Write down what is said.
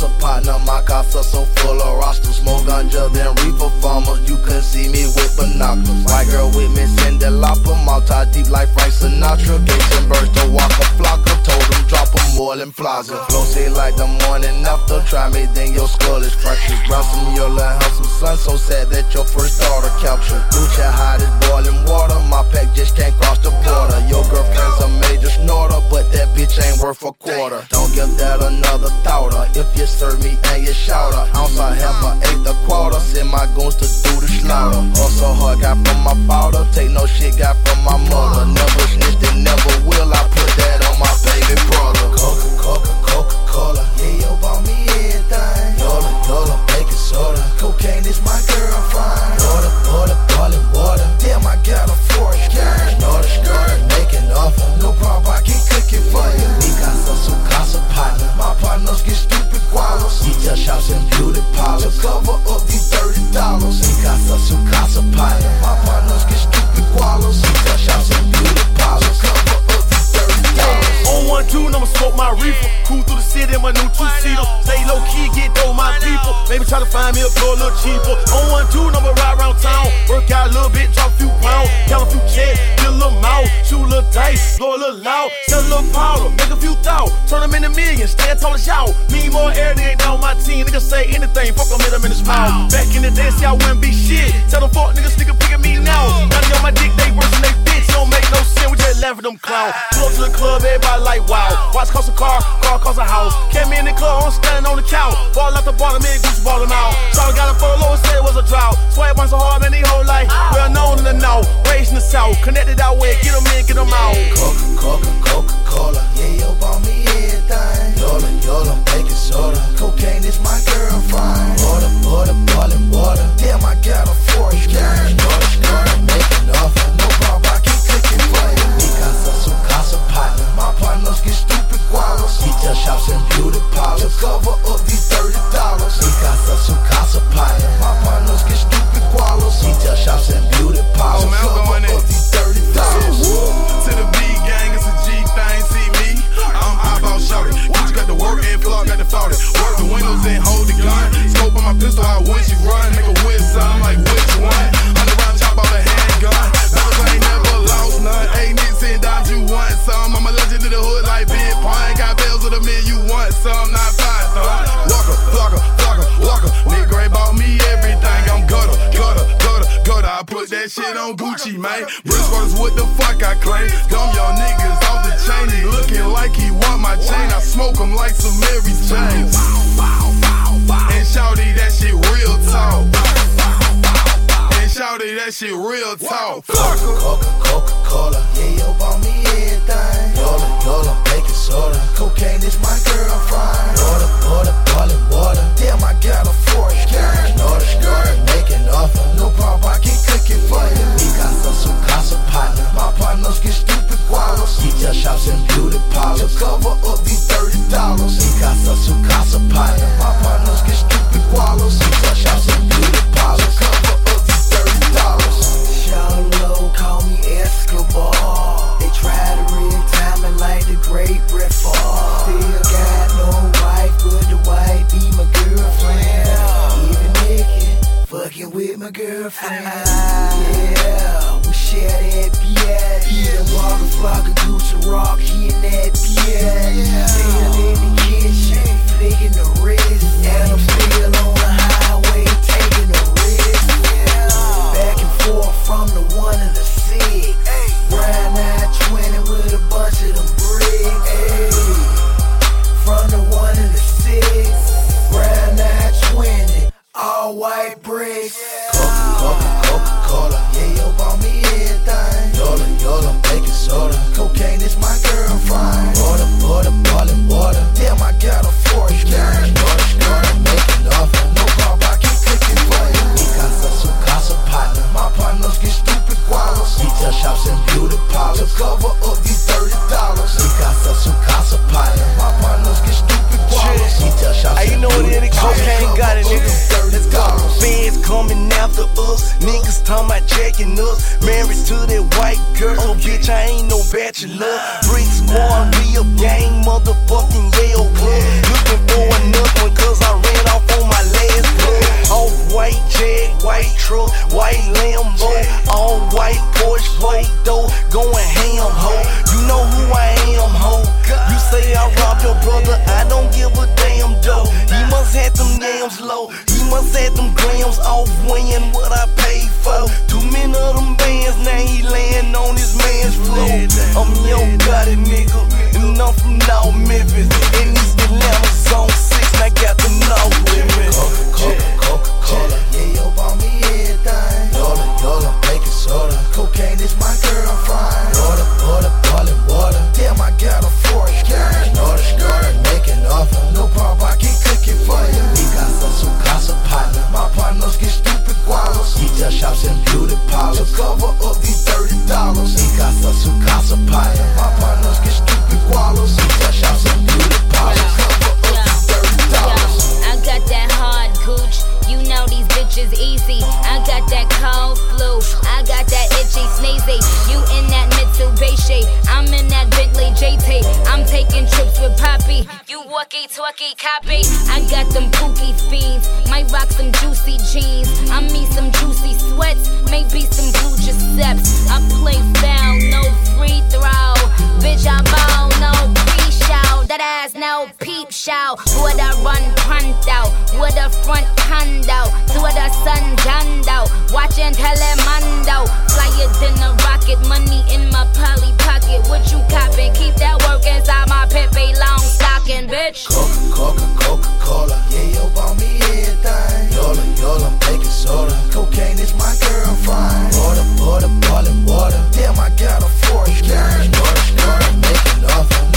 casa partner. My casa so full of rosters. More ganja than reefer farmers. You couldn't see me with binoculars. White girl with me, Cindy Lauper. Multi deep like Frank Sinatra. Gates and birds to walk a flocker. Told them drop them more than Plaza. Flow say like the morning after. Try me, then your skull is fractured. Grab some yellow and have some sun. So sad that your first daughter captured. Lucha hot as boiling water. My pack just can't cross the border. Your girlfriend's a major snorter, but that bitch ain't worth a quarter. Don't give that another thought. If you serve me and you shout her. Ounce I have a eighth a quarter. Send my goons to do the slaughter. Hustle hard, got from my powder. Take no shit, got from my mother. Never snitched and never will. I put that on my baby brother. Coca-Cola. Yeah, yo, bought me everything. Yola, baking soda. Cocaine is my girlfriend. Water, boiling water. Damn, I got a forest cash. Snorter, making offer. No problem, I can cook it for you. Mi casa, su casa partner. My partners get stupid gualos. Detail shops and beauty parlors. To cover up these $30. Mi casa, su casa partner. My partners get stupid gualos. Detail shops and beauty parlors. To cover up these $30. On 1-2, I'ma smoke my reefer. Cool through the city in my new two-seater. Stay low key, get dough, my people. Maybe try to find me a floor a little cheaper. On 1-2, I'ma ride around town. Work out a little bit, drop a few pounds. Count a few checks, get a little mouth. Shoot a little dice, blow a little loud. Sell a little powder, make a few thou. Turn them into millions, stand tall as y'all. Me more air, they ain't down my team. Niggas say anything, fuck them, hit them in his mouth. Back in the day, see I wouldn't be shit. Tell them fuck niggas, nigga pick at me now. Now they on my dick, they worse than they bitch. Don't make no sense, we just laugh at them clowns. Pull up to the club, everybody like wow. Watch cost a car cost a house. Came in the club, I'm standing on the couch. Ball out the bottom, man, Gucci ball him out. Charlie got a photo, said it was a drought. Swag one so hard, man, he whole life. Well known in the north, raised in the south. Connected out way, get them in, get them out. Coca-Cola, yeah, yo, bought me everything. Yola, baking soda. Cocaine is my girlfriend. Water, boiling water. Damn, I got a forest cash. Snorter, making offer. No problem, I can cook it for you. Mi casa, su casa partner. My partners get stupid gualos. Detail shops and beauty parlors. To cover up these $30. Mi casa, su casa partner. My partners get stupid gualos. Detail shops and beauty parlors. To cover up these $30. To the B gang, it's a G thing. See me, I'm eyeball shouting. Gucci got the work and Clark got the 40. Work the windows and hold the gun. Scope on my pistol out when she run. Make a whiz sound like which one? 100 round chop out a handgun. Never ain't never lost none. 8 nits and dimes, you want some. I'm a legend in the hood like Big Pine. Got bells with a man, you want some. Not Python. Walker. Nick Gray bought me everything. I'm gutter. I put that shit on Gucci, man. Briscoes, what the fuck I claim? Dumb young niggas off the chain. He looking like he want my chain. I smoke him like some Mary Jane. And shawty, that shit real talk. That shit real talk. Coca-Cola, yeah, yo, bought me everything. Yola, baking soda. Cocaine is my girlfriend. Water, boiling water. Damn, I got a forest cash. Snorter, making offer. No problem, I can cook it for you. Mi casa, su casa partner. My partners get stupid gualos. Detail shops and beauty parlors. To cover up these $30. Mi casa, su casa partner. My partners get stupid gualos. Detail shops and beauty parlors. To cover up these $30. Shallow, call me Escobar. They try to real-time it like the great Brett Favre. Still got no wife, but the wife be my girlfriend. Even naked, fucking with my girlfriend. Yeah, we share that beer. Yeah, Walker, Flocker, Gucci, Rock, he in that beer. Still in the kitchen, flicking the wrist. And I'm still on the highway, taking the risk. Back and forth from the 1 and the 6. Ride 920 with a bunch of them bricks. From the 1 and the 6. Ride 920, all white bricks. Coca-Cola, yeah, yo, bought me everything. Yola, baking soda. Cocaine is my girlfriend. Water, boiling water. Damn, I got a forest cash. Snorter, making offer. No problem, I can cook it for you. Mi casa, su casa partner. My partners get stupid gualos. Detail shops and beauty parlors. To cover up these $30. Mi casa, su casa partner. My partners get stupid gualos. Detail shops and beauty parlors. Cocaine got it, nigga. Let's go. Fans coming after us. Niggas talking about jacking us. Married to that white girl. Oh, bitch, I ain't no bachelor. Brick squad, we a gang, motherfucking Yale club. Looking for another one, cause Twerky, copy. I got them pookie fiends. Might rock some juicy jeans. I mean some juicy sweats. Maybe some blue Giuseppe's. I play foul, no free throw. Bitch, I ball, no pre-show. That ass, no peep show. Would I run pronto? Would a front condo? To the sun jondo. Watching Telemundo. Flyer than a rocket. Money in my poly pocket. What you coppin'? Keep that work inside my Pepe long stocking, bitch. Coca-Cola, yeah, yo, bought me everything. Yola, baking soda. Cocaine is my girlfriend. Water, boiling water. Damn, I got a 40 gang. Started making off.